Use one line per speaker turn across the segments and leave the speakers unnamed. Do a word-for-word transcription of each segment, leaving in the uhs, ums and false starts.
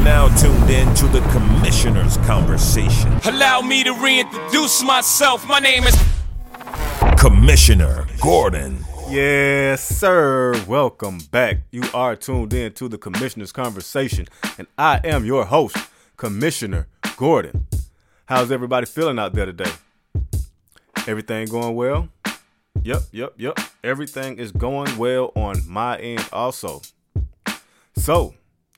now tuned in to the Commissioner's Conversation.
Allow me to reintroduce myself. My name is
Commissioner Gordon.
Yes, sir. Welcome back. You are tuned in to the Commissioner's Conversation, and I am your host, Commissioner Gordon. How's everybody feeling out there today? Everything going well? Yep, yep, yep. Everything is going well on my end also. So,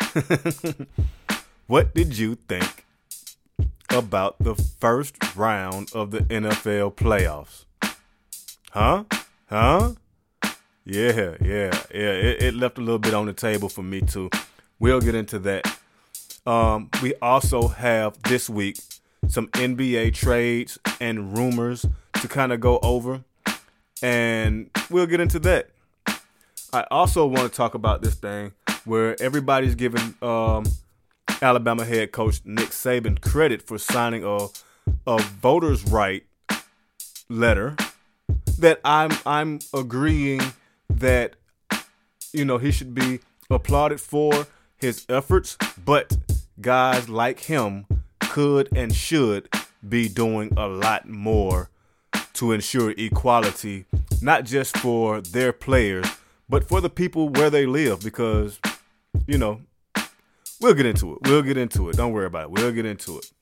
what did you think about the first round of the N F L playoffs? Huh? Huh? Yeah, yeah, yeah. It, it left a little bit on the table for me too. We'll get into that. Um, we also have this week some N B A trades and rumors to kind of go over, and we'll get into that. I also want to talk about this thing where everybody's giving um, Alabama head coach Nick Saban credit for signing a a voters' right letter that I'm I'm agreeing that, you know, he should be applauded for his efforts, but guys like him could and should be doing a lot more to ensure equality, not just for their players, but for the people where they live, because, you know, we'll get into it. We'll get into it. Don't worry about it. We'll get into it.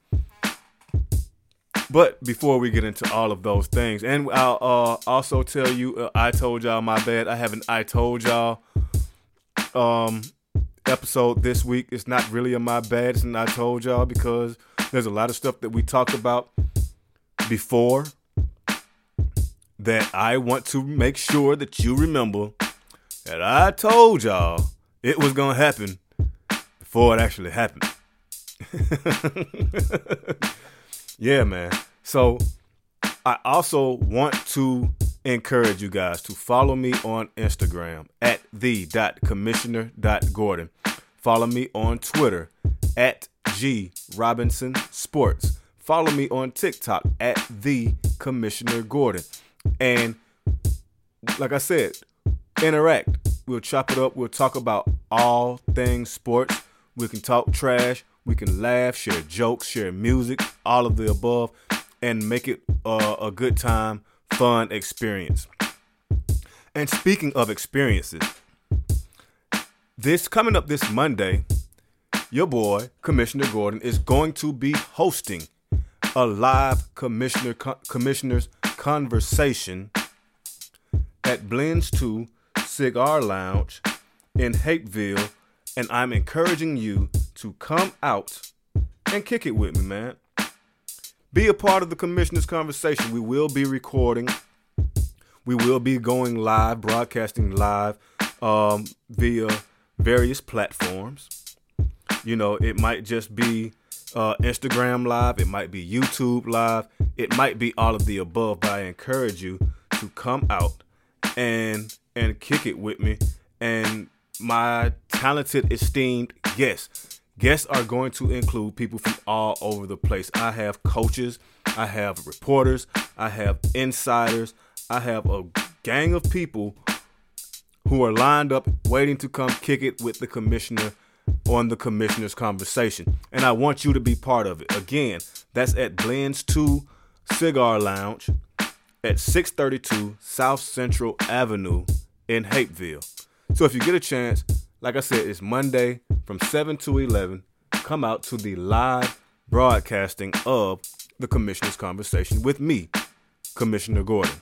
But before we get into all of those things, and I'll uh, also tell you, uh, I told y'all, my bad. I haven't I told y'all um, episode this week. It's not really a my bad. It's an I told y'all because there's a lot of stuff that we talked about before that I want to make sure that you remember that I told y'all it was going to happen before it actually happened. Yeah, man. So I also want to encourage you guys to follow me on Instagram at the dot commissioner dot gordon. Follow me on Twitter at G Robinson Sports. Follow me on TikTok at the Commissioner Gordon. And like I said, interact. We'll chop it up. We'll talk about all things sports. We can talk trash. We can laugh, share jokes, share music, all of the above, and make it uh, a good time, fun experience. And speaking of experiences, this coming up this Monday, your boy, Commissioner Gordon, is going to be hosting a live commissioner co- commissioner's conversation at Blends two Cigar Lounge in Hapeville, and I'm encouraging you to come out and kick it with me, man. Be a part of the commissioner's conversation. We will be recording. We will be going live, broadcasting live um, via various platforms. You know, it might just be uh, Instagram live. It might be YouTube live. It might be all of the above, but I encourage you to come out and and kick it with me and my talented, esteemed guests. Guests are going to include people from all over the place. I have coaches, I have reporters, I have insiders, I have a gang of people who are lined up waiting to come kick it with the commissioner on the commissioner's conversation. And I want you to be part of it. Again, that's at Blends two Cigar Lounge at six thirty-two South Central Avenue in Hapeville. So if you get a chance, like I said, it's Monday from seven to eleven. Come out to the live broadcasting of the Commissioner's Conversation with me, Commissioner Gordon.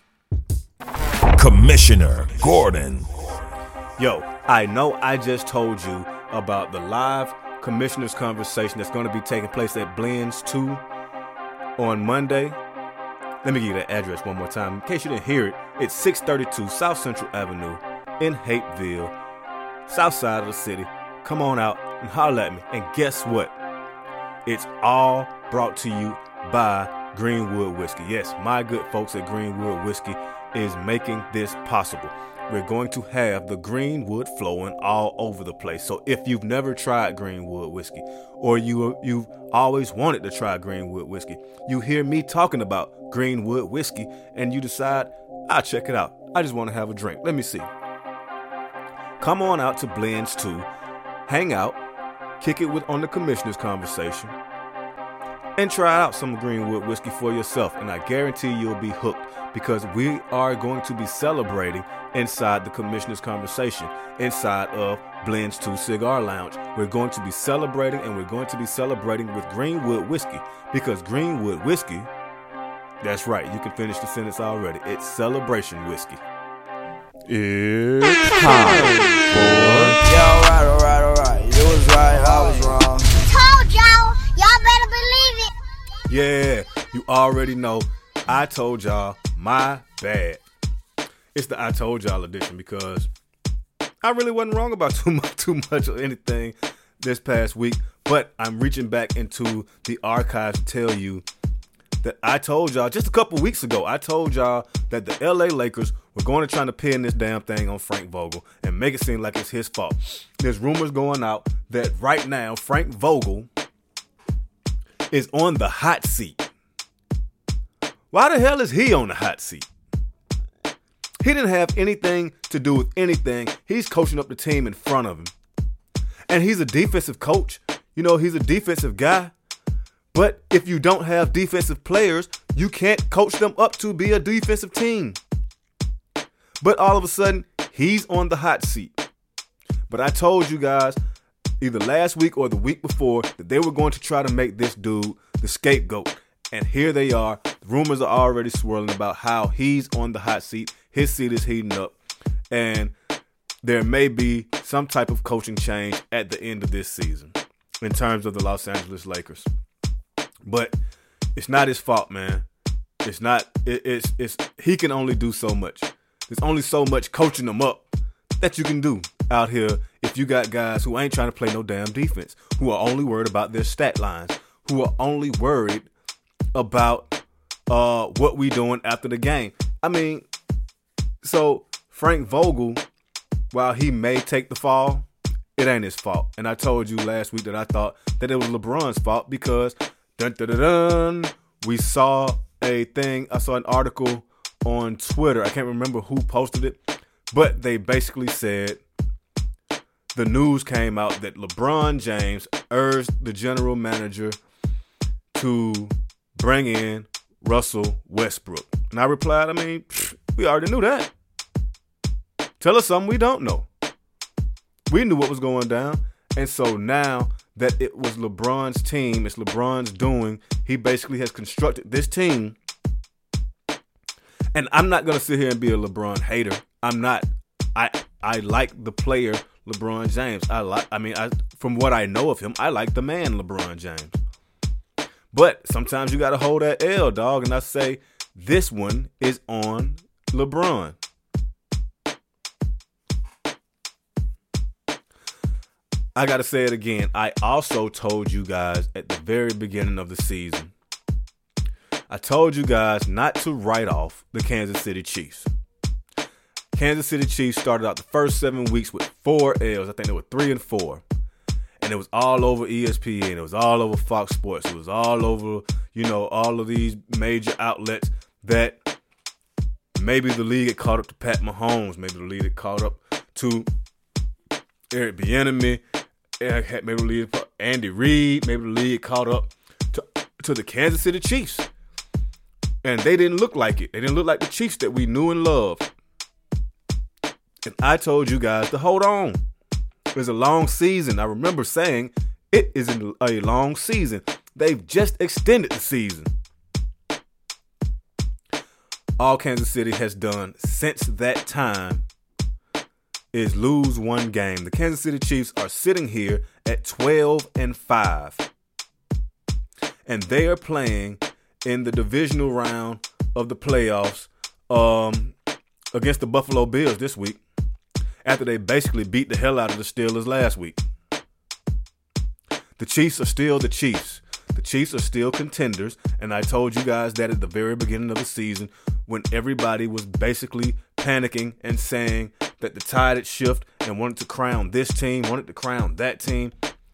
Commissioner Gordon.
Yo, I know I just told you about the live Commissioner's Conversation that's going to be taking place at Blends two on Monday. Let me give you that address one more time. In case you didn't hear it, it's six thirty-two South Central Avenue in Hapeville, south side of the city. Come on out and holler at me. And guess what? It's all brought to you by Greenwood Whiskey. Yes, my good folks at Greenwood Whiskey is making this possible. We're going to have the Greenwood flowing all over the place. So if you've never tried Greenwood Whiskey, or you, you've always wanted to try Greenwood Whiskey, you hear me talking about Greenwood Whiskey, and you decide, I'll check it out. I just want to have a drink. Let me see. Come on out to Blends two, hang out, kick it with on the Commissioner's Conversation, and try out some Greenwood whiskey for yourself. And I guarantee you'll be hooked, because we are going to be celebrating inside the Commissioner's Conversation, inside of Blends two Cigar Lounge. We're going to be celebrating, and we're going to be celebrating with Greenwood whiskey, because Greenwood whiskey, that's right, you can finish the sentence already. It's celebration whiskey. It's time for...
Yeah, alright, alright, alright. You was right, I was wrong.
Told y'all, y'all better believe it.
Yeah, you already know. I told y'all, my bad. It's the I told y'all edition, because I really wasn't wrong about too much, too much of anything this past week. But I'm reaching back into the archives to tell you that I told y'all just a couple weeks ago, I told y'all that the L A Lakers were going to try to pin this damn thing on Frank Vogel and make it seem like it's his fault. There's rumors going out that right now Frank Vogel is on the hot seat. Why the hell is he on the hot seat? He didn't have anything to do with anything. He's coaching up the team in front of him. And he's a defensive coach. You know, he's a defensive guy. But if you don't have defensive players, you can't coach them up to be a defensive team. But all of a sudden, he's on the hot seat. But I told you guys either last week or the week before that they were going to try to make this dude the scapegoat. And here they are. Rumors are already swirling about how he's on the hot seat. His seat is heating up. And there may be some type of coaching change at the end of this season in terms of the Los Angeles Lakers. But it's not his fault, man. It's not. It, it's. It's. He can only do so much. There's only so much coaching them up that you can do out here if you got guys who ain't trying to play no damn defense, who are only worried about their stat lines, who are only worried about uh, what we doing after the game. I mean, so Frank Vogel, while he may take the fall, it ain't his fault. And I told you last week that I thought that it was LeBron's fault because dun, dun, dun, dun, we saw a thing. I saw an article on Twitter. I can't remember who posted it, but they basically said the news came out that LeBron James urged the general manager to bring in Russell Westbrook. And I replied, I mean, we already knew that. Tell us something we don't know. We knew what was going down. And so now that it was LeBron's team, it's LeBron's doing, he basically has constructed this team. And I'm not going to sit here and be a LeBron hater. I'm not. I I like the player LeBron James. I like. I mean, I, from what I know of him, I like the man LeBron James. But sometimes you got to hold that L, dog. And I say this one is on LeBron. I got to say it again. I also told you guys at the very beginning of the season, I told you guys not to write off the Kansas City Chiefs. Kansas City Chiefs started out the first seven weeks with four L's. I think they were three and four. And it was all over E S P N. It was all over Fox Sports. It was all over, you know, all of these major outlets that maybe the league had caught up to Pat Mahomes. Maybe the league had caught up to Eric Bieniemy. Maybe the league, Andy Reid. Maybe the league caught up to, to the Kansas City Chiefs. And they didn't look like it. They didn't look like the Chiefs that we knew and loved. And I told you guys to hold on. It was a long season. I remember saying it is a long season. They've just extended the season. All Kansas City has done since that time is lose one game. The Kansas City Chiefs are sitting here at twelve and five. And they are playing in the divisional round of the playoffs um, against the Buffalo Bills this week, after they basically beat the hell out of the Steelers last week. The Chiefs are still the Chiefs. The Chiefs are still contenders, and I told you guys that at the very beginning of the season when everybody was basically panicking and saying that the tide had shifted and wanted to crown this team, wanted to crown that team.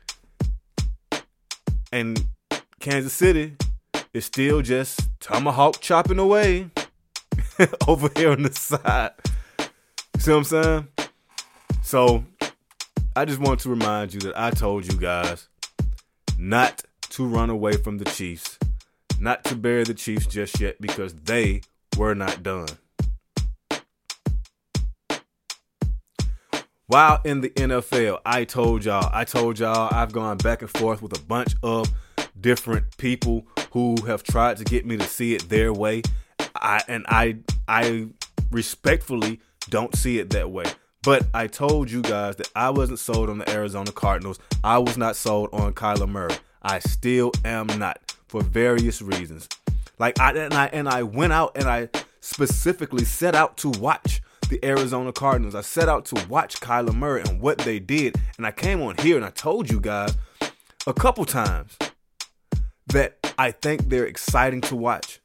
And Kansas City is still just tomahawk chopping away over here on the side. You see what I'm saying? So I just want to remind you that I told you guys not to run away from the Chiefs, not to bury the Chiefs just yet, because they were not done. While in the N F L, I told y'all, I told y'all I've gone back and forth with a bunch of different people who have tried to get me to see it their way. I and I I respectfully don't see it that way. But I told you guys that I wasn't sold on the Arizona Cardinals. I was not sold on Kyler Murray. I still am not, for various reasons. Like I and I and I went out and I specifically set out to watch the Arizona Cardinals. I set out to watch Kyler Murray and what they did. And I came on here and I told you guys a couple times that I think they're exciting to watch.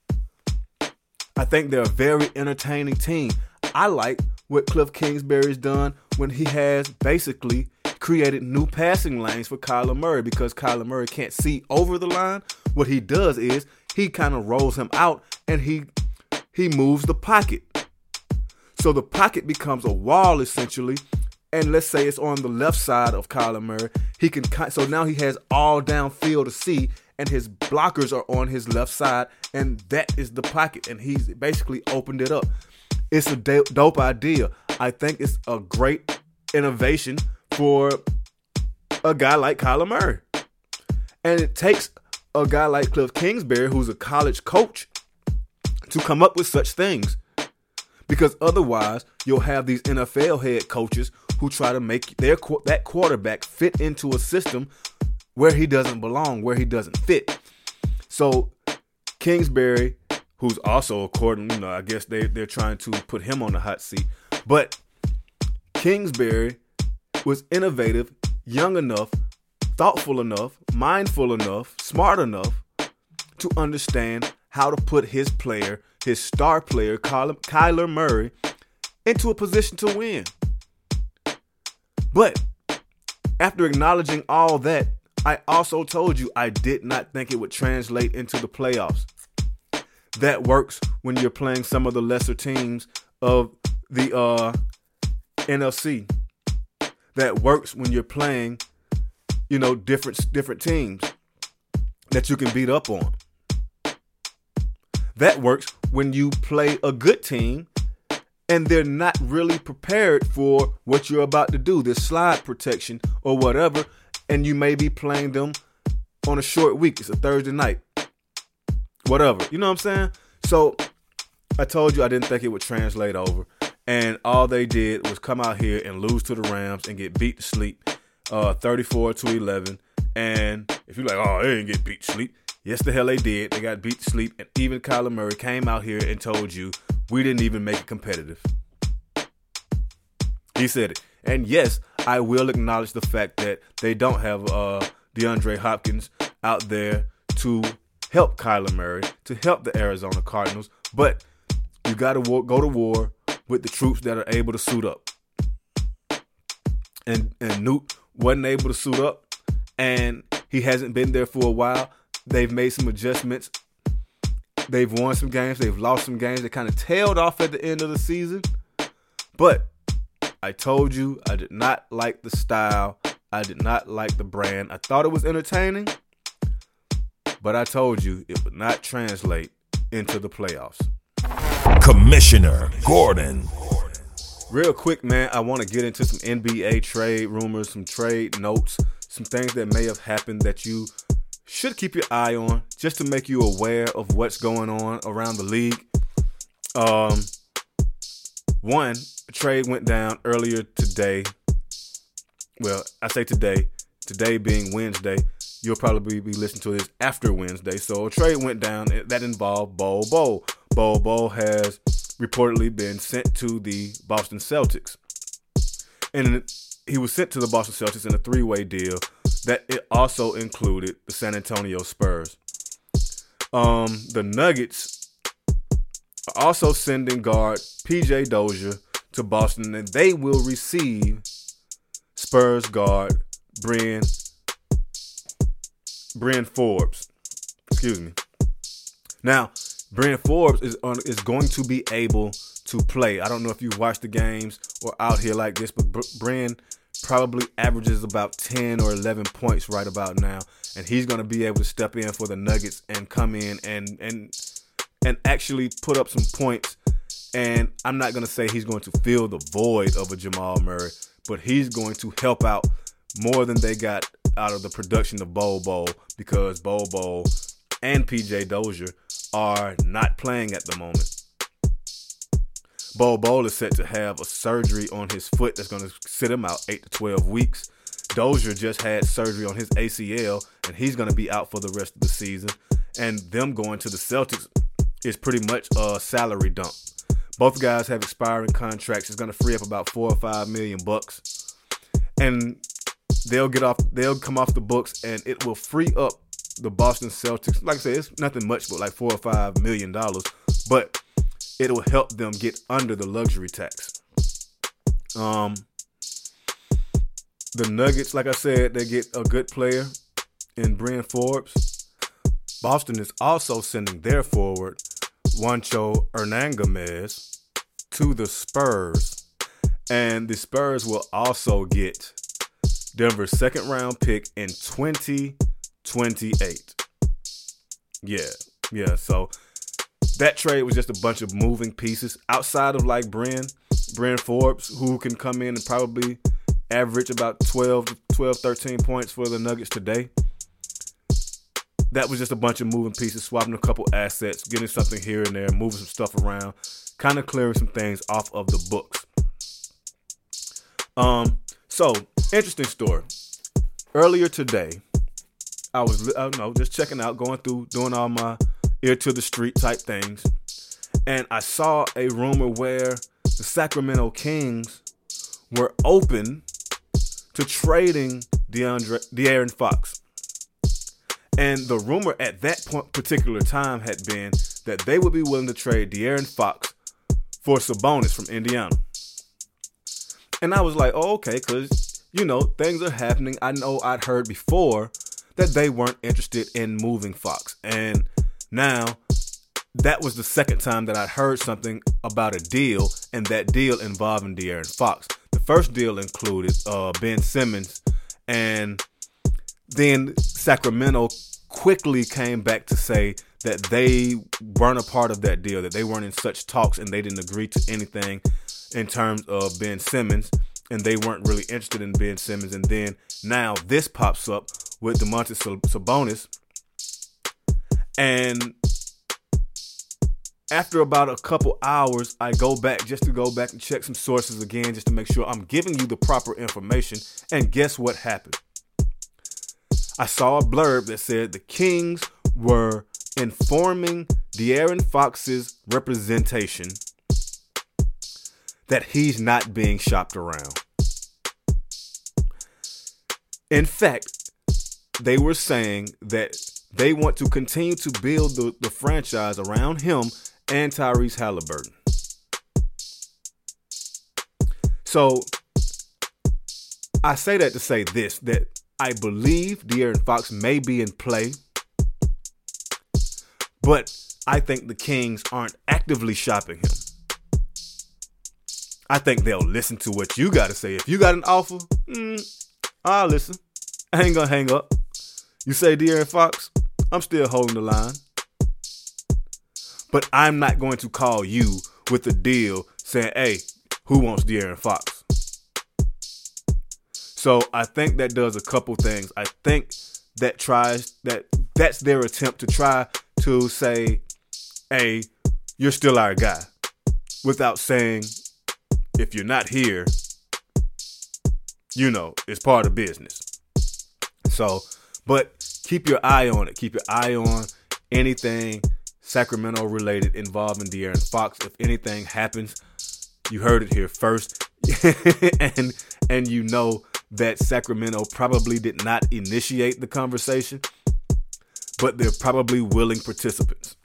I think they're a very entertaining team. I like what Cliff Kingsbury's done when he has basically created new passing lanes for Kyler Murray, because Kyler Murray can't see over the line. What he does is he kind of rolls him out and he he moves the pocket. So the pocket becomes a wall essentially, and let's say it's on the left side of Kyler Murray. He can so now he has all downfield to see, and his blockers are on his left side, and that is the pocket, and he's basically opened it up. It's a dope idea. I think it's a great innovation for a guy like Kyler Murray. And it takes a guy like Cliff Kingsbury, who's a college coach, to come up with such things. Because otherwise, you'll have these N F L head coaches who try to make their that quarterback fit into a system where he doesn't belong, where he doesn't fit. So Kingsbury, who's also, according, you know, I guess they, they're trying to put him on the hot seat. But Kingsbury was innovative, young enough, thoughtful enough, mindful enough, smart enough to understand how to put his player, his star player, Kyler Murray, into a position to win. But after acknowledging all that, I also told you I did not think it would translate into the playoffs. That works when you're playing some of the lesser teams of the uh, N F C. That works when you're playing, you know, different different teams that you can beat up on. That works when you play a good team and they're not really prepared for what you're about to do, this slide protection or whatever, and you may be playing them on a short week. It's a Thursday night. Whatever. You know what I'm saying? So I told you I didn't think it would translate over. And all they did was come out here and lose to the Rams and get beat to sleep uh, thirty-four to eleven. And if you're like, oh, they didn't get beat to sleep. Yes, the hell they did. They got beat to sleep. And even Kyler Murray came out here and told you we didn't even make it competitive. He said it. And yes, I will acknowledge the fact that they don't have uh, DeAndre Hopkins out there to help Kyler Murray, to help the Arizona Cardinals. But you got to go to war with the troops that are able to suit up. And, and Newt wasn't able to suit up. And he hasn't been there for a while. They've made some adjustments. They've won some games. They've lost some games. They kind of tailed off at the end of the season. But I told you I did not like the style. I did not like the brand. I thought it was entertaining. But I told you it would not translate into the playoffs.
Commissioner Gordon.
Real quick, man, I want to get into some N B A trade rumors, some trade notes, some things that may have happened that you should keep your eye on, just to make you aware of what's going on around the league. Um, one, a trade went down earlier today. Well, I say today, today being Wednesday. You'll probably be listening to this after Wednesday. So a trade went down that involved Bol Bol. Bol Bol has reportedly been sent to the Boston Celtics. And he was sent to the Boston Celtics in a three-way deal that it also included the San Antonio Spurs. Um, the Nuggets are also sending guard P J Dozier to Boston, and they will receive Spurs guard Bryn Bryn Forbes. Excuse me. Now, Bryn Forbes is on, is going to be able to play. I don't know if you watch the games or out here like this, but Bryn probably averages about ten or eleven points right about now. And he's going to be able to step in for the Nuggets and come in and and and actually put up some points. And I'm not going to say he's going to fill the void of a Jamal Murray, but he's going to help out more than they got out of the production of Bol Bol, because Bol Bol and P J Dozier are not playing at the moment. Bol Bol is set to have a surgery on his foot that's going to sit him out eight to twelve weeks. Dozier just had surgery on his A C L, and he's going to be out for the rest of the season. And them going to the Celtics is pretty much a salary dump. Both guys have expiring contracts. It's going to free up about four or five million bucks, and they'll get off. They'll come off the books, and it will free up the Boston Celtics. Like I said, it's nothing much, but like four or five million dollars. But it'll help them get under the luxury tax. Um, the Nuggets, like I said, they get a good player in Bryn Forbes. Boston is also sending their forward, Juancho Hernangomez, to the Spurs. And the Spurs will also get Denver's second round pick in twenty twenty-eight. Yeah, yeah. So that trade was just a bunch of moving pieces outside of like Bryn, Bryn Forbes, who can come in and probably average about twelve, thirteen points for the Nuggets today. That was just a bunch of moving pieces, swapping a couple assets, getting something here and there, moving some stuff around, kind of clearing some things off of the books. Um, so interesting story. Earlier today, I was, I don't know, just checking out, going through, doing all my ear to the street type things, and I saw a rumor where the Sacramento Kings were open to trading DeAndre, De'Aaron Fox. And the rumor at that point, particular time had been that they would be willing to trade De'Aaron Fox for Sabonis from Indiana. And I was like, oh, okay, because, you know, things are happening. I know I'd heard before that they weren't interested in moving Fox. And now that was the second time that I'd heard something about a deal, and that deal involving De'Aaron Fox. The first deal included uh, Ben Simmons, and then Sacramento quickly came back to say that they weren't a part of that deal, that they weren't in such talks, and they didn't agree to anything in terms of Ben Simmons, and they weren't really interested in Ben Simmons. And then now this pops up with Domantas Sabonis, and after about a couple hours, I go back just to go back and check some sources again, just to make sure I'm giving you the proper information. And guess what happened? I saw a blurb that said the Kings were informing De'Aaron Fox's representation that he's not being shopped around. In fact, they were saying that they want to continue to build the, the franchise around him and Tyrese Halliburton. So I say that to say this, that I believe De'Aaron Fox may be in play, but I think the Kings aren't actively shopping him. I think they'll listen to what you got to say. If you got an offer, mm, I'll listen. I ain't gonna hang up. You say De'Aaron Fox, I'm still holding the line. But I'm not going to call you with a deal saying, hey, who wants De'Aaron Fox? So I think that does a couple things. I think that tries that that's their attempt to try to say, hey, you're still our guy, without saying, if you're not here, you know, it's part of business. So, but keep your eye on it. Keep your eye on anything Sacramento related involving De'Aaron Fox. If anything happens, you heard it here first. and and you know that Sacramento probably did not initiate the conversation, but they're probably willing participants.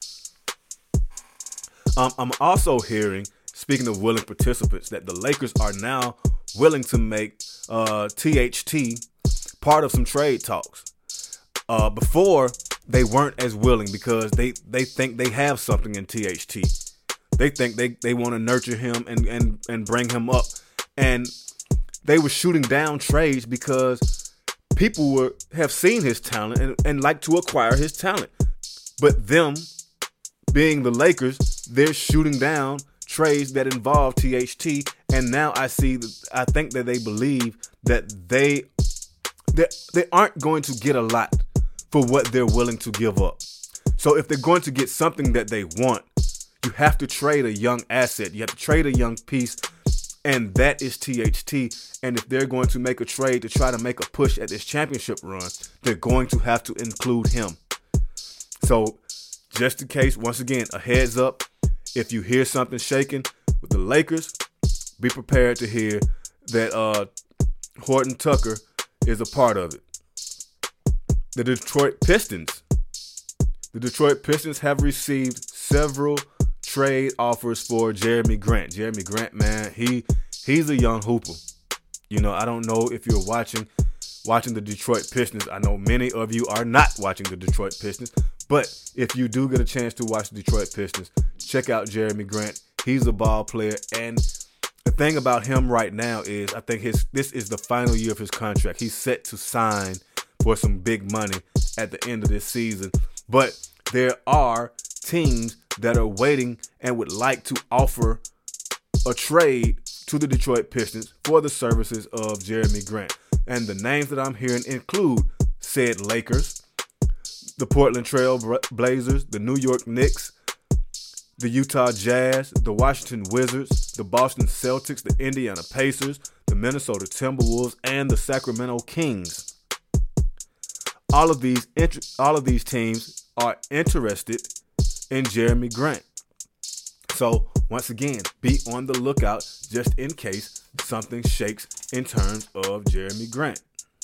Um, I'm also hearing, speaking of willing participants, that the Lakers are now willing to make uh, T H T part of some trade talks. Uh, before, they weren't as willing because they, they think they have something in T H T. They think they, they want to nurture him and, and, and bring him up. And they were shooting down trades because people were have seen his talent and, and like to acquire his talent. But them, being the Lakers, they're shooting down trades that involve T H T. And now I see, I think that they believe that they, they, they aren't going to get a lot for what they're willing to give up. So if they're going to get something that they want, you have to trade a young asset. You have to trade a young piece, and that is T H T. And if they're going to make a trade to try to make a push at this championship run, they're going to have to include him. So just in case, once again, a heads up, if you hear something shaking with the Lakers, be prepared to hear that uh, Horton Tucker is a part of it. The Detroit Pistons. The Detroit Pistons have received several trade offers for Jeremy Grant. Jeremy Grant, man, he he's a young hooper. You know, I don't know if you're watching watching the Detroit Pistons. I know many of you are not watching the Detroit Pistons, but if you do get a chance to watch the Detroit Pistons, check out Jeremy Grant. He's a ball player, and the thing about him right now is I think his this is the final year of his contract. He's set to sign for some big money at the end of this season. But there are teams that are waiting and would like to offer a trade to the Detroit Pistons for the services of Jeremy Grant. And the names that I'm hearing include said Lakers, the Portland Trail Blazers, the New York Knicks, the Utah Jazz, the Washington Wizards, the Boston Celtics, the Indiana Pacers, the Minnesota Timberwolves, and the Sacramento Kings. All of these inter- all of these teams are interested in Jeremy Grant. So, once again, be on the lookout just in case something shakes in terms of Jeremy Grant.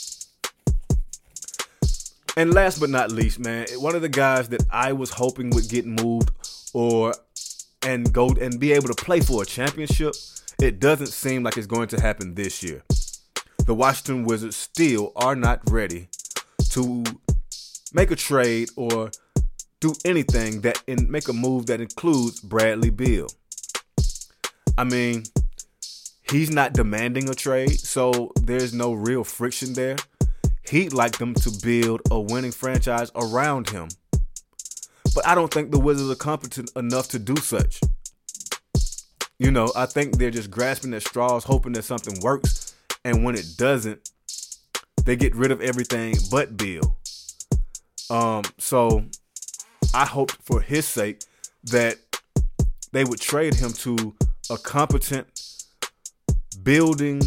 And last but not least, man, one of the guys that I was hoping would get moved or and go and be able to play for a championship, it doesn't seem like it's going to happen this year. The Washington Wizards still are not ready to make a trade or do anything that and make a move that includes Bradley Beal. I mean, he's not demanding a trade, so there's no real friction there. He'd like them to build a winning franchise around him. But I don't think the Wizards are competent enough to do such. You know, I think they're just grasping at straws, hoping that something works. And when it doesn't, they get rid of everything but Beal. Um, so I hoped for his sake that they would trade him to a competent building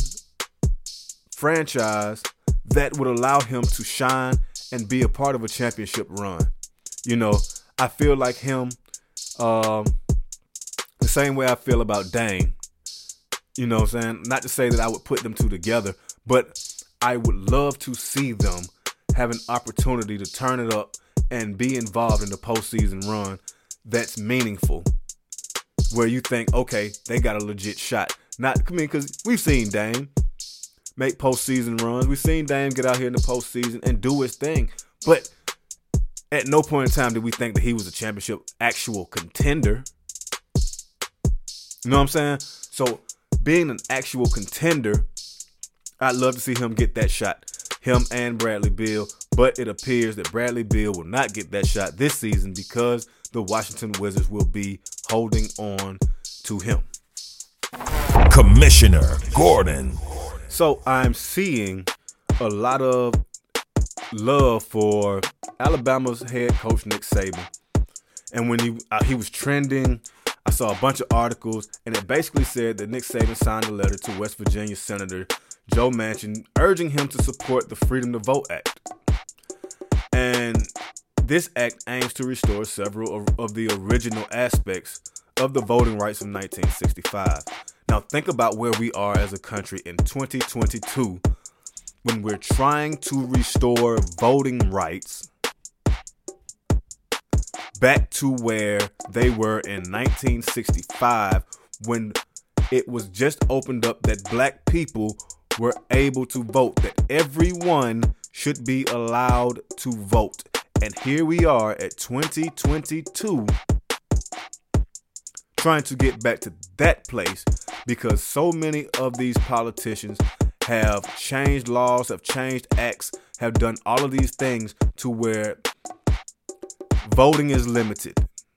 franchise that would allow him to shine and be a part of a championship run. You know, I feel like him um, the same way I feel about Dame. You know what I'm saying? Not to say that I would put them two together, but I would love to see them have an opportunity to turn it up and be involved in the postseason run that's meaningful, where you think, okay, they got a legit shot. Not, I mean, because we've seen Dame make postseason runs. We've seen Dame get out here in the postseason and do his thing. But at no point in time did we think that he was a championship actual contender. You know what I'm saying? So being an actual contender, I'd love to see him get that shot. Him and Bradley Beal. But it appears that Bradley Beal will not get that shot this season because the Washington Wizards will be holding on to him.
Commissioner Gordon.
So I'm seeing a lot of love for Alabama's head coach Nick Saban. And when he uh, he was trending, I saw a bunch of articles, and it basically said that Nick Saban signed a letter to West Virginia Senator Joe Manchin urging him to support the Freedom to Vote Act. And this act aims to restore several of, of the original aspects of the voting rights of nineteen sixty-five. Now think about where we are as a country in twenty twenty-two when we're trying to restore voting rights back to where they were in nineteen sixty-five, when it was just opened up that black people were able to vote, that everyone should be allowed to vote. And here we are at twenty twenty-two trying to get back to that place because so many of these politicians have changed laws, have changed acts, have done all of these things to where voting is limited.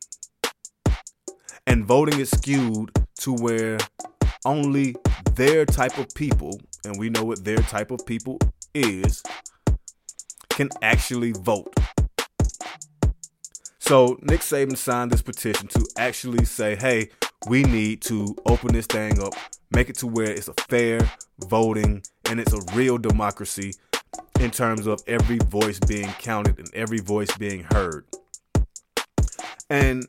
And voting is skewed to where only their type of people, and we know what their type of people is, can actually vote. So Nick Saban signed this petition to actually say, hey, we need to open this thing up, make it to where it's a fair voting and it's a real democracy in terms of every voice being counted and every voice being heard. And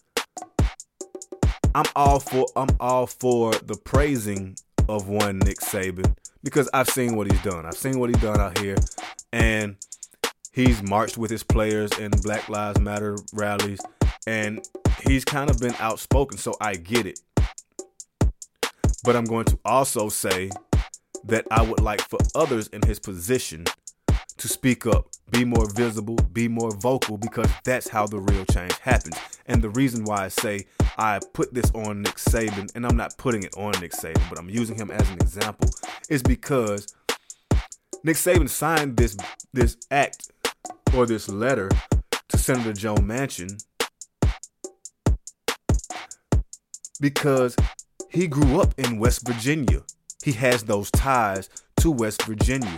I'm all for I'm all for the praising of one Nick Saban because I've seen what he's done. I've seen what he's done out here, and he's marched with his players in Black Lives Matter rallies, and he's kind of been outspoken, so I get it. But I'm going to also say that I would like for others in his position to speak up, be more visible, be more vocal, because that's how the real change happens. And the reason why I say I put this on Nick Saban, and I'm not putting it on Nick Saban, but I'm using him as an example, is because Nick Saban signed this this act or this letter to Senator Joe Manchin because he grew up in West Virginia. He has those ties to West Virginia.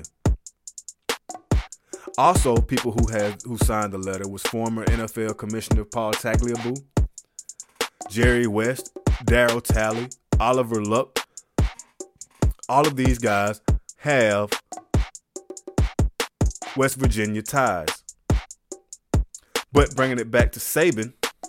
Also, people who had who signed the letter was former N F L Commissioner Paul Tagliabue, Jerry West, Darryl Talley, Oliver Luck. All of these guys have West Virginia ties. But bringing it back to Saban,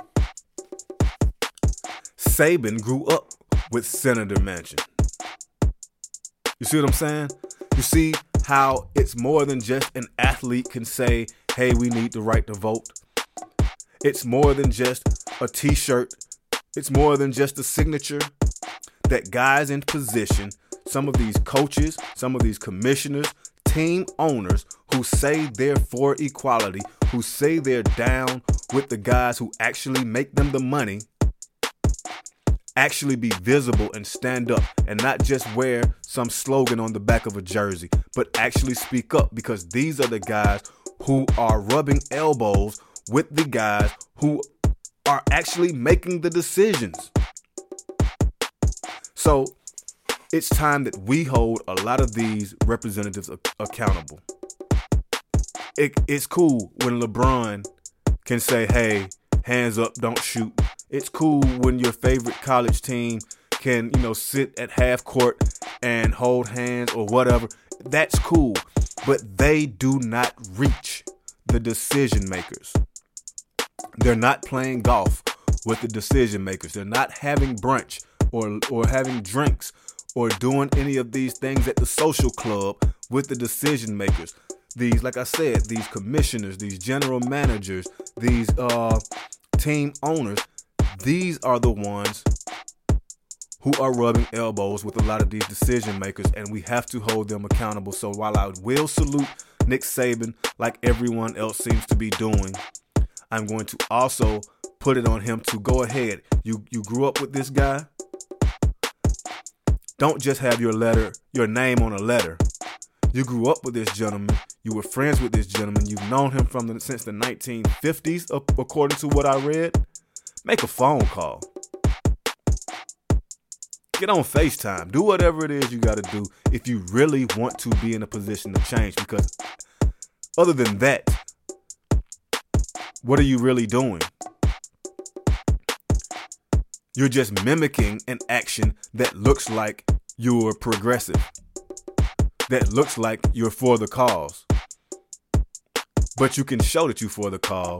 Saban grew up with Senator Manchin. You see what I'm saying? You see how it's more than just an athlete can say, hey, we need the right to vote. It's more than just a t-shirt. It's more than just a signature. That guys in position, some of these coaches, some of these commissioners, team owners who say they're for equality, who say they're down with the guys who actually make them the money, actually be visible and stand up and not just wear some slogan on the back of a jersey, but actually speak up, because these are the guys who are rubbing elbows with the guys who are actually making the decisions. So it's time that we hold a lot of these representatives a- accountable. It, it's cool when LeBron can say, hey, hands up, don't shoot. It's cool when your favorite college team can, you know, sit at half court and hold hands or whatever. That's cool. But they do not reach the decision makers. They're not playing golf with the decision makers. They're not having brunch or or having drinks or doing any of these things at the social club with the decision makers. These, like I said, these commissioners, these general managers, these uh, team owners, these are the ones who are rubbing elbows with a lot of these decision makers, and we have to hold them accountable. So while I will salute Nick Saban like everyone else seems to be doing, I'm going to also put it on him to go ahead. You you grew up with this guy. Don't just have your letter, your name on a letter. You grew up with this gentleman. You were friends with this gentleman. You've known him from the, since the nineteen fifties, according to what I read. Make a phone call. Get on FaceTime. Do whatever it is you got to do if you really want to be in a position to change. Because other than that, what are you really doing? You're just mimicking an action that looks like you're progressive, that looks like you're for the cause. But you can show that you're for the cause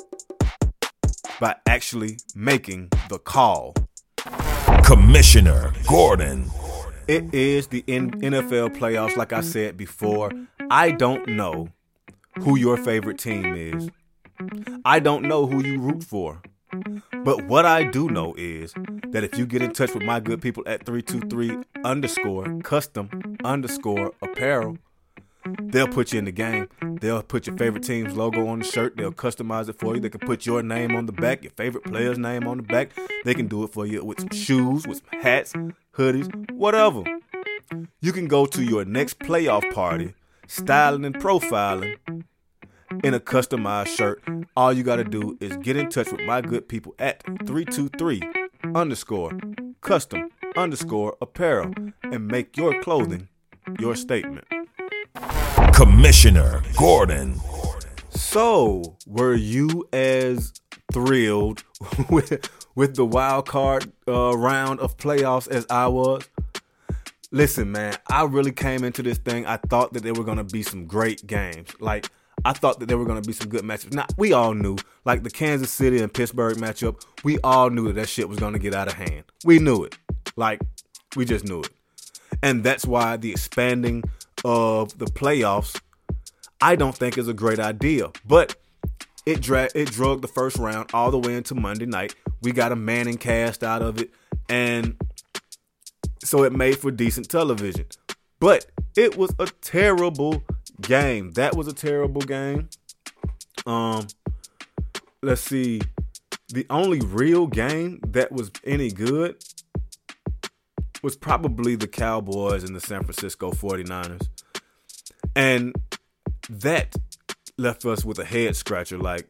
by actually making the call.
Commissioner Gordon.
It is the N F L playoffs, like I said before. I don't know who your favorite team is. I don't know who you root for. But what I do know is that if you get in touch with my good people at three two three underscore custom underscore apparel, they'll put you in the game. They'll put your favorite team's logo on the shirt. They'll customize it for you. They can put your name on the back, your favorite player's name on the back. They can do it for you with some shoes, with some hats, hoodies, whatever. you can go to your next playoff party, styling and profiling in a customized shirt. All you got to do is get in touch with my good people at three two three underscore custom underscore apparel and make your clothing your statement.
Commissioner Gordon.
So, were you as thrilled with, with the wild card uh, round of playoffs as I was? Listen, man, I really came into this thing. I thought that there were going to be some great games. Like, I thought that there were going to be some good matchups. Now, we all knew, like the Kansas City and Pittsburgh matchup, we all knew that that shit was going to get out of hand. We knew it. Like, we just knew it. And that's why the expanding of the playoffs, I don't think is a great idea. But it dra- it drug the first round all the way into Monday night. We got a Manning cast out of it. And so it made for decent television. But it was a terrible game. That was a terrible game. Um, let's see. The only real game that was any good was probably the Cowboys and the San Francisco forty-niners. And that left us with a head scratcher. Like,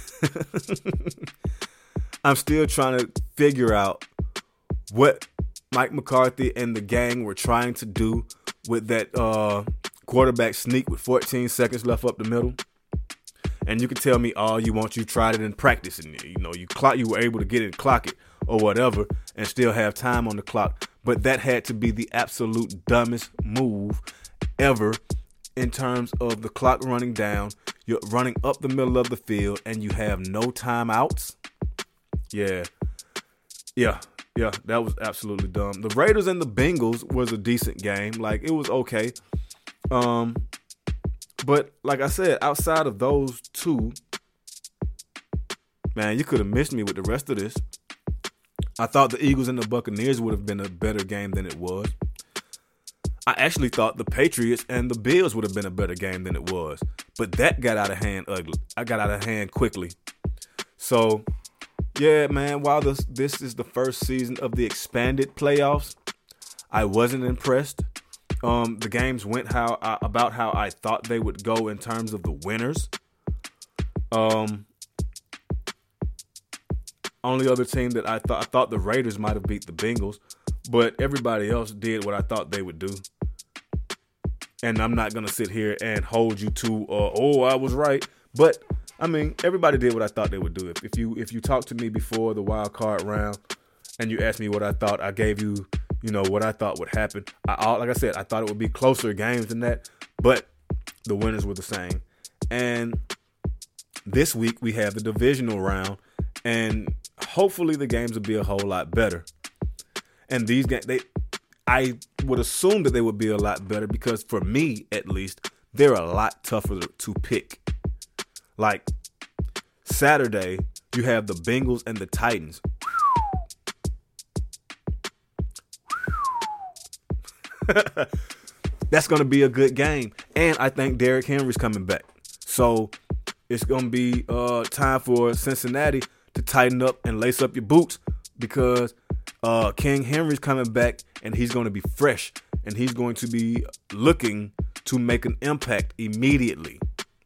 I'm still trying to figure out what Mike McCarthy and the gang were trying to do with that uh, quarterback sneak with fourteen seconds left up the middle. And you can tell me all you want. You tried it in practice, and you know you clock. You were able to get it, clock it, or whatever, and still have time on the clock. But that had to be the absolute dumbest move ever in terms of the clock running down. You're running up the middle of the field, and you have no timeouts. Yeah, yeah, yeah. That was absolutely dumb. The Raiders and the Bengals was a decent game. Like, it was okay. Um. But like I said, outside of those two, man, you could have missed me with the rest of this. I thought the Eagles and the Buccaneers would have been a better game than it was. I actually thought the Patriots and the Bills would have been a better game than it was. But that got out of hand ugly. I got out of hand quickly. So, yeah, man, while this, this is the first season of the expanded playoffs, I wasn't impressed. Um, the games went how I, about how I thought they would go in terms of the winners. Um, only other team that I thought I thought the Raiders might have beat the Bengals, but everybody else did what I thought they would do. And I'm not gonna sit here and hold you to, uh, oh, I was right. But I mean, everybody did what I thought they would do. If, if you if you talked to me before the wild card round and you asked me what I thought, I gave you. You know, what I thought would happen. I, like I said, I thought it would be closer games than that, but the winners were the same. And this week we have the divisional round, and hopefully the games will be a whole lot better. And these games, they, I would assume that they would be a lot better because for me, at least, they're a lot tougher to pick. Like Saturday, you have the Bengals and the Titans. That's going to be a good game. And I think Derrick Henry's coming back. So it's going to be uh, time for Cincinnati to tighten up and lace up your boots because uh, King Henry's coming back and he's going to be fresh and he's going to be looking to make an impact immediately.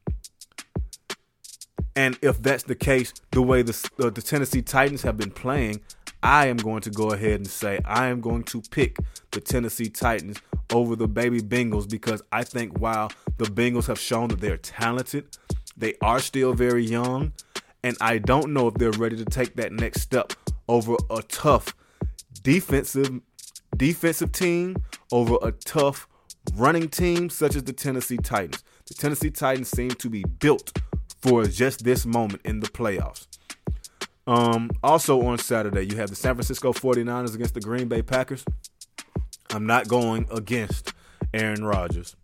And if that's the case, the way the, uh, the Tennessee Titans have been playing, I am going to go ahead and say I am going to pick the Tennessee Titans over the baby Bengals because I think while the Bengals have shown that they're talented, they are still very young, and I don't know if they're ready to take that next step over a tough defensive defensive team, over a tough running team such as the Tennessee Titans. The Tennessee Titans seem to be built for just this moment in the playoffs. Um, also on Saturday, you have the San Francisco forty-niners against the Green Bay Packers. I'm not going against Aaron Rodgers,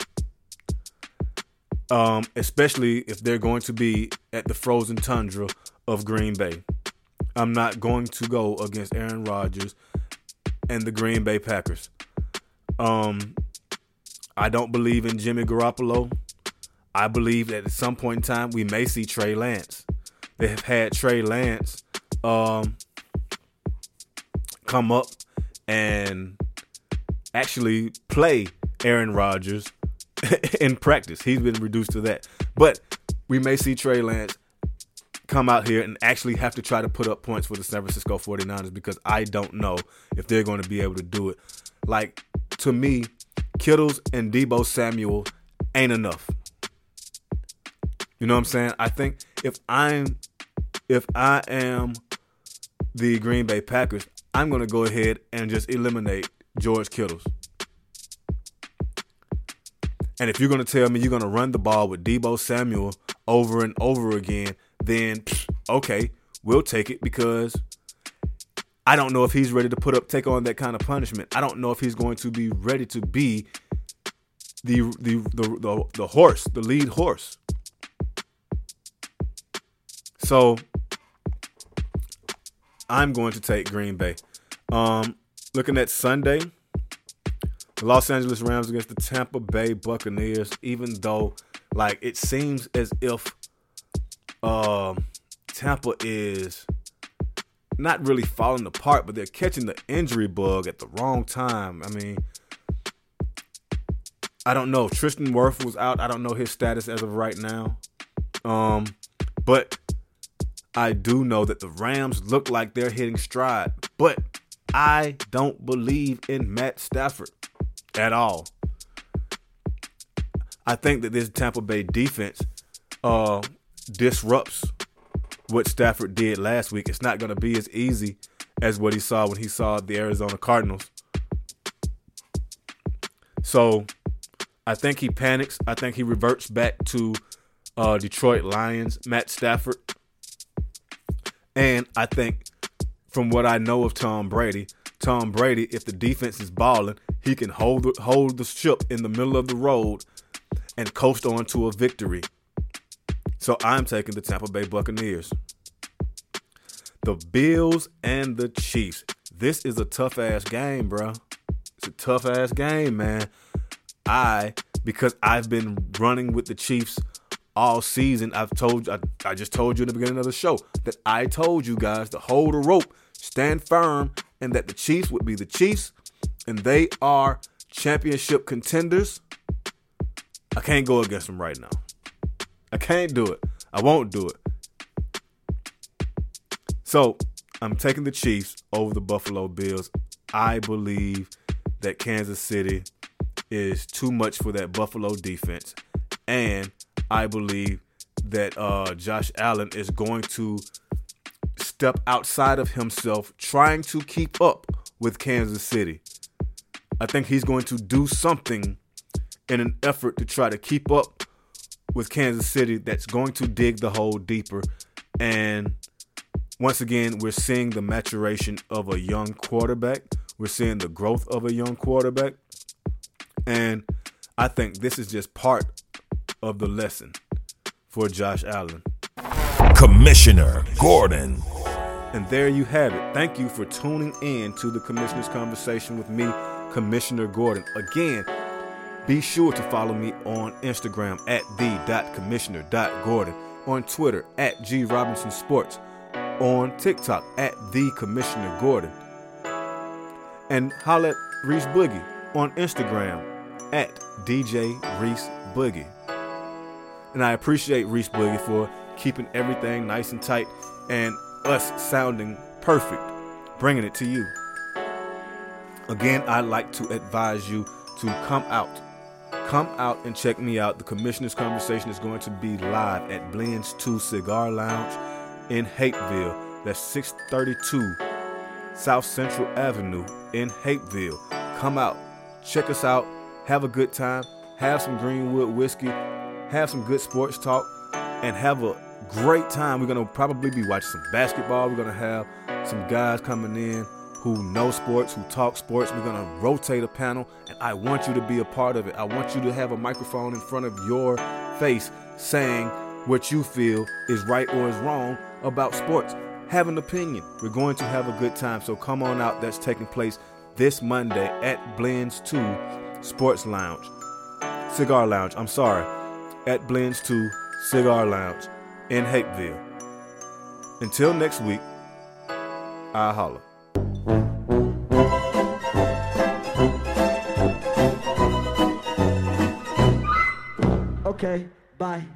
um, especially if they're going to be at the frozen tundra of Green Bay. I'm not going to go against Aaron Rodgers and the Green Bay Packers. Um, I don't believe in Jimmy Garoppolo. I believe that at some point in time we may see Trey Lance. They have had Trey Lance um, come up and actually play Aaron Rodgers in practice. He's been reduced to that. But we may see Trey Lance come out here and actually have to try to put up points for the San Francisco forty-niners because I don't know if they're going to be able to do it. Like, to me, Kittles and Deebo Samuel ain't enough. You know what I'm saying? I think if I'm if I am the Green Bay Packers, I'm going to go ahead and just eliminate George Kittles. And if you're going to tell me you're going to run the ball with Deebo Samuel over and over again, then okay, we'll take it because I don't know if he's ready to put up, take on that kind of punishment. I don't know if he's going to be ready to be the the the the, the horse, the lead horse. So I'm going to take Green Bay. Um, looking at Sunday, the Los Angeles Rams against the Tampa Bay Buccaneers, even though like it seems as if uh, Tampa is not really falling apart, but they're catching the injury bug at the wrong time. I mean, I don't know. Tristan Wirfs was out. I don't know his status as of right now. Um, but I do know that the Rams look like they're hitting stride. But I don't believe in Matt Stafford at all. I think that this Tampa Bay defense uh, disrupts what Stafford did last week. It's not going to be as easy as what he saw when he saw the Arizona Cardinals. So I think he panics. I think he reverts back to uh, Detroit Lions, Matt Stafford. And I think from what I know of Tom Brady, Tom Brady, if the defense is balling, he can hold the, hold the ship in the middle of the road and coast on to a victory. So I'm taking the Tampa Bay Buccaneers. The Bills and the Chiefs. This is a tough-ass game, bro. It's a tough-ass game, man. I, because I've been running with the Chiefs all season, I've told I, I just told you in the beginning of the show that I told you guys to hold the rope, stand firm, and that the Chiefs would be the Chiefs, and they are championship contenders. I can't go against them right now. I can't do it. I won't do it. So I'm taking the Chiefs over the Buffalo Bills. I believe that Kansas City is too much for that Buffalo defense. And I believe that uh, Josh Allen is going to step outside of himself trying to keep up with Kansas City. I think he's going to do something in an effort to try to keep up with Kansas City that's going to dig the hole deeper. And once again, we're seeing the maturation of a young quarterback. We're seeing the growth of a young quarterback. And I think this is just part of the lesson for Josh Allen.
Commissioner Gordon.
And there you have it. Thank you for tuning in to the Commissioner's Conversation with me, Commissioner Gordon. Again, be sure to follow me on Instagram at the dot commissioner dot gordon, on Twitter at G Robinson Sports, on TikTok at the Commissioner Gordon, and holla at Reese Boogie on Instagram at D J Reese Boogie. And I appreciate Reese Boogie for keeping everything nice and tight and us sounding perfect, bringing it to you. Again, I'd like to advise you to come out. Come out and check me out. The Commissioner's Conversation is going to be live at Blends two Cigar Lounge in Hapeville. That's six thirty-two South Central Avenue in Hapeville. Come out, check us out, have a good time, have some Greenwood whiskey, have some good sports talk, and have a great time. We're going to probably be watching some basketball. We're going to have some guys coming in who know sports, who talk sports. We're going to rotate a panel, and I want you to be a part of it. I want you to have a microphone in front of your face saying what you feel is right or is wrong about sports. Have an opinion. We're going to have a good time, so come on out. That's taking place this Monday at Blends two Sports Lounge. Cigar Lounge, I'm sorry. At Blends two Cigar Lounge in Hapeville. Until next week, I holla.
Okay, bye.